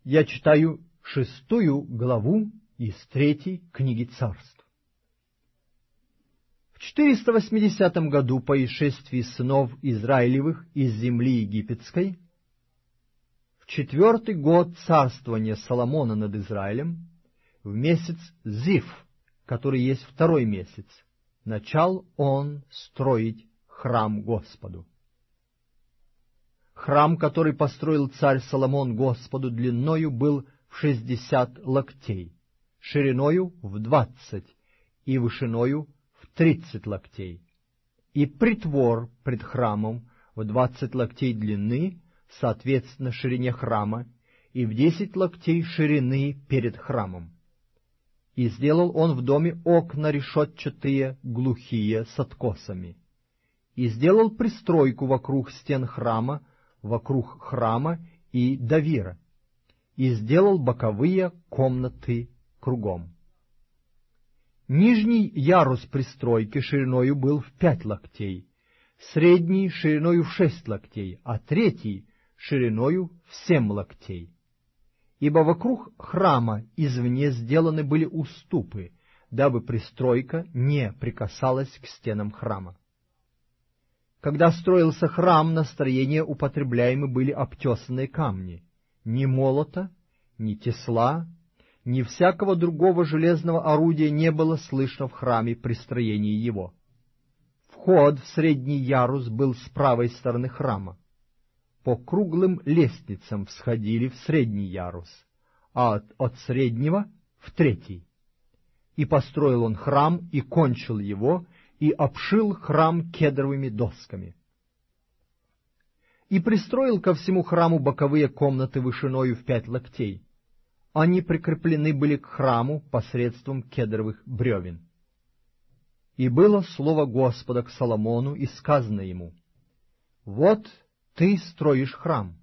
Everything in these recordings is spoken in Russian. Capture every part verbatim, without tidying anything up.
Я читаю шестую главу из третьей книги Царств. В четыреста восьмидесятом году по исшествии сынов Израилевых из земли египетской, в четвертый год царствования Соломона над Израилем, в месяц Зив, который есть второй месяц, начал он строить храм Господу. Храм, который построил царь Соломон Господу, длиною был в шестьдесят локтей, шириною в двадцать и вышиною в тридцать локтей, и притвор пред храмом в двадцать локтей длины, соответственно ширине храма, и в десять локтей ширины перед храмом. И сделал он в доме окна решетчатые, глухие, с откосами. И сделал пристройку вокруг стен храма, вокруг храма и давира, и сделал боковые комнаты кругом. Нижний ярус пристройки шириною был в пять локтей, средний шириною в шесть локтей, а третий шириною в семь локтей. Ибо вокруг храма извне сделаны были уступы, дабы пристройка не прикасалась к стенам храма. Когда строился храм, на строение употребляемы были обтесанные камни. Ни молота, ни тесла, ни всякого другого железного орудия не было слышно в храме при строении его. Вход в средний ярус был с правой стороны храма. По круглым лестницам всходили в средний ярус, а от, от среднего в третий. И построил он храм, и кончил его, и обшил храм кедровыми досками. И пристроил ко всему храму боковые комнаты вышиною в пять локтей. Они прикреплены были к храму посредством кедровых бревен. И было слово Господа к Соломону, и сказано ему: «Вот ты строишь храм.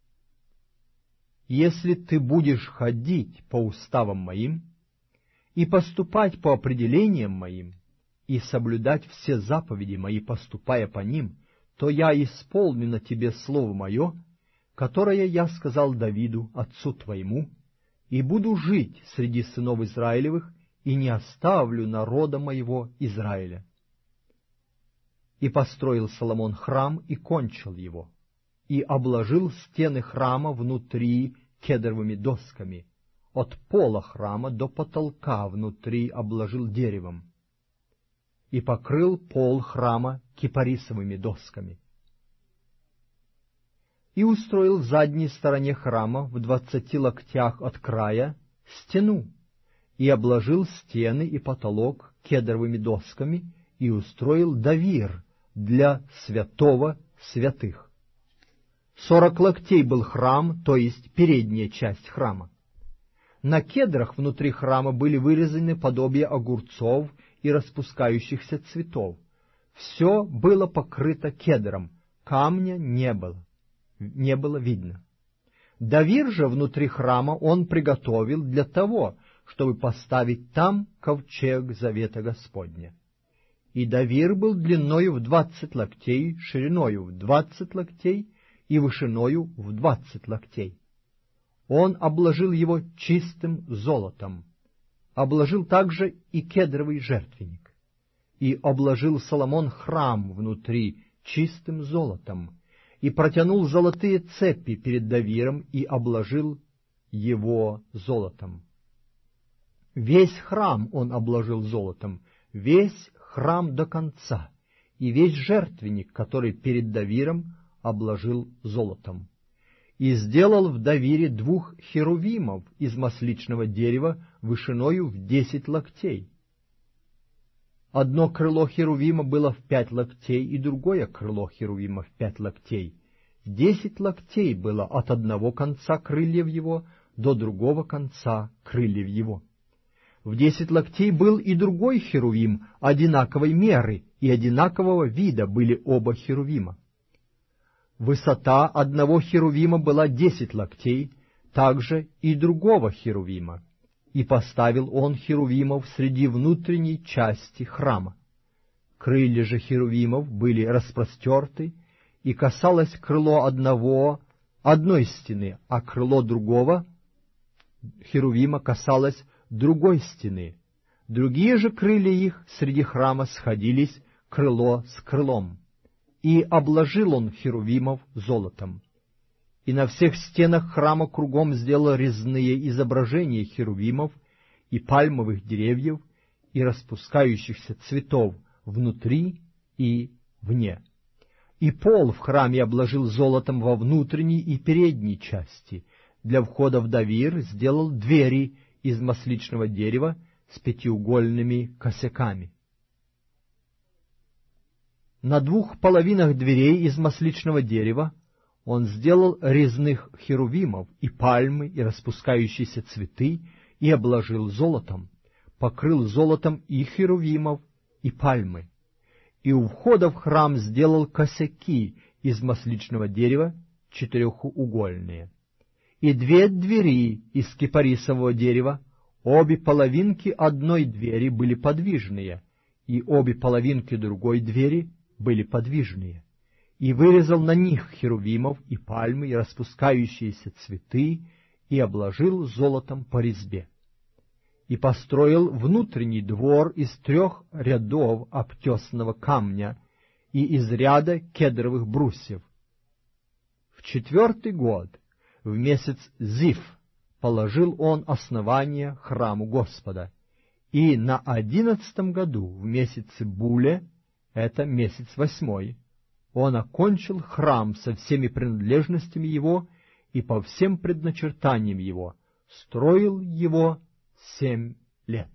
Если ты будешь ходить по уставам моим и поступать по определениям моим, и соблюдать все заповеди мои, поступая по ним, то я исполню на тебе слово мое, которое я сказал Давиду, отцу твоему, и буду жить среди сынов Израилевых, и не оставлю народа моего Израиля». И построил Соломон храм, и кончил его, и обложил стены храма внутри кедровыми досками, от пола храма до потолка внутри обложил деревом, и покрыл пол храма кипарисовыми досками. И устроил в задней стороне храма в двадцати локтях от края стену, и обложил стены и потолок кедровыми досками, и устроил давир для святого святых. Сорок локтей был храм, то есть передняя часть храма. На кедрах внутри храма были вырезаны подобия огурцов и распускающихся цветов. Все было покрыто кедром, камня не было, не было видно. Давир же внутри храма он приготовил для того, чтобы поставить там ковчег завета Господня. И давир был длиною в двадцать локтей, шириною в двадцать локтей и вышиною в двадцать локтей. Он обложил его чистым золотом, обложил также и кедровый жертвенник. И обложил Соломон храм внутри чистым золотом, и протянул золотые цепи перед давиром, и обложил его золотом. Весь храм он обложил золотом, весь храм до конца, и весь жертвенник, который перед давиром, обложил золотом. И сделал в давире двух херувимов из масличного дерева вышиною в десять локтей. Одно крыло херувима было в пять локтей, и другое крыло херувима в пять локтей. Десять локтей было от одного конца крыльев его до другого конца крыльев его. В десять локтей был и другой херувим одинаковой меры, и одинакового вида были оба херувима. Высота одного херувима была десять локтей, также и другого херувима, и поставил он херувимов среди внутренней части храма. Крылья же херувимов были распростерты, и касалось крыло одного одной стены, а крыло другого херувима касалась другой стены. Другие же крылья их среди храма сходились крыло с крылом. И обложил он херувимов золотом. И на всех стенах храма кругом сделал резные изображения херувимов и пальмовых деревьев и распускающихся цветов внутри и вне. И пол в храме обложил золотом во внутренней и передней части. Для входа в давир сделал двери из масличного дерева с пятиугольными косяками. На двух половинах дверей из масличного дерева он сделал резных херувимов и пальмы, и распускающиеся цветы, и обложил золотом, покрыл золотом и херувимов, и пальмы. И у входа в храм сделал косяки из масличного дерева четырехугольные. И две двери из кипарисового дерева, обе половинки одной двери были подвижные, и обе половинки другой двери были подвижные, и вырезал на них херувимов и пальмы, и распускающиеся цветы, и обложил золотом по резьбе. И построил внутренний двор из трех рядов обтесанного камня и из ряда кедровых брусьев. В четвертый год, в месяц Зив, положил он основание храму Господа, и на одиннадцатом году, в месяце Буле, это месяц восьмой, он окончил храм со всеми принадлежностями его и по всем предначертаниям его, строил его семь лет.